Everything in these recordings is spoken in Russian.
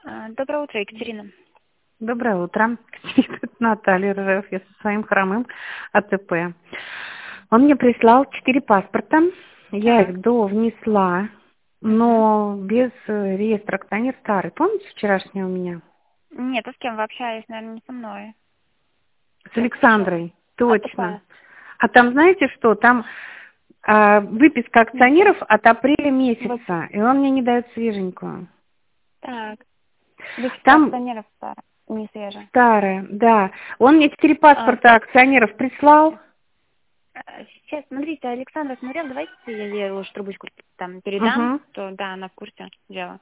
Доброе утро, Екатерина. Доброе утро. Это Наталья Ржев. Я со своим хромым АТП. Он мне прислал 4 паспорта. Я Так. их внесла, но без реестра акционер старый. Помните вчерашний у меня? Нет, а с кем вы общаетесь, наверное, не со мной. С Александрой. АТП. Точно. А там знаете что? Там выписка акционеров от апреля месяца. И он мне не дает свеженькую. Так. Выписка Там акционеров старая, не свежая. старая, да. Он мне 4 паспорта акционеров прислал. Сейчас, смотрите, Александра смотрел, давайте я ей уж трубочку там передам, Угу. то да, она в курсе дела.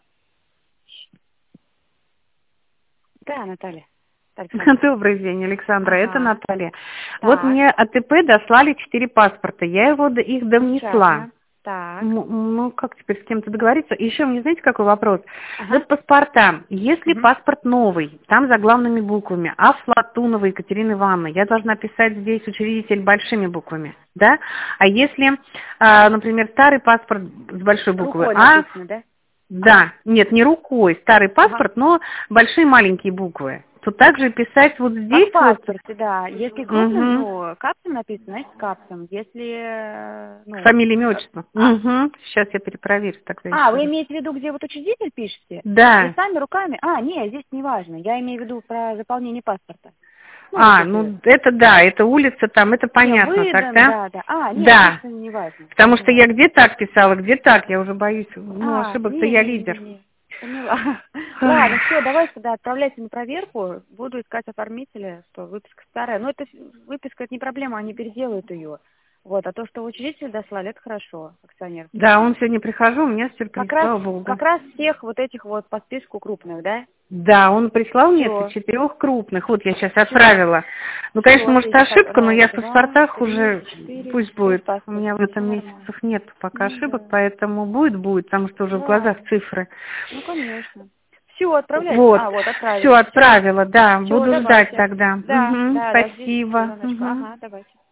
Да, Наталья. Добрый день, Александра, это Ага. Наталья. Вот Так. мне АТП дослали 4 паспорта, я их довнесла. Замечательно. Так. Ну, как теперь с кем-то договориться? Еще мне знаете, какой вопрос? Ага. Вот паспорта. Если Мгм. паспорт новый, там заглавными буквами, Афлатунова Екатерина Ивановна, я должна писать здесь учредитель большими буквами, да? А если, например, старый паспорт с большой буквы Рукой А, написано, да? да, нет, не рукой, старый Ага. паспорт, но большие маленькие буквы, то также писать вот Как здесь в вот. паспорте, да. Если крупным, Угу. ну, капсом написано, значит капсом. Если, Фамилия, имя, отчество. Угу. Сейчас я перепроверю тогда еще вы раз. имеете в виду, где вот учредитель пишете? И Да. сами руками? Нет, здесь не важно. Я имею в виду про заполнение паспорта. Ну, вот Ну это да, это улица там, это Не, понятно выдан, тогда. да. Нет, Да. здесь не важно. Потому Не что я важно. где так писала, где так, я уже боюсь, ошибаться, я лидер. Не. Поняла. Ладно, все, давайте тогда отправляйте на проверку. Буду искать оформителя, что выписка старая. Но это выписка, это не проблема, они переделают ее. Вот, а то, что учредитель дослали, это хорошо, акционер. Да, он сегодня прихожу, у меня сюрприз, слава богу. Как раз всех вот этих вот по списку крупных, да? Да, он прислал мне Все. 4 крупных, вот я сейчас отправила. Ну, Все, конечно, может отлично. Так, ошибка, но раз, я в два, паспортах три, уже, четыре, пусть 6 будет, у паспортов. меня в Все этом нормально. месяцах нет пока Ну ошибок, да. поэтому будет, потому что уже в глазах Ладно. цифры. Ну, конечно. Все, отправляйте. Вот, Вот, все отправила. Все. отправила, да, Все, буду ждать давайте. тогда. Да, Угу, ждите спасибо. звоночка. Угу. Ага, давайте.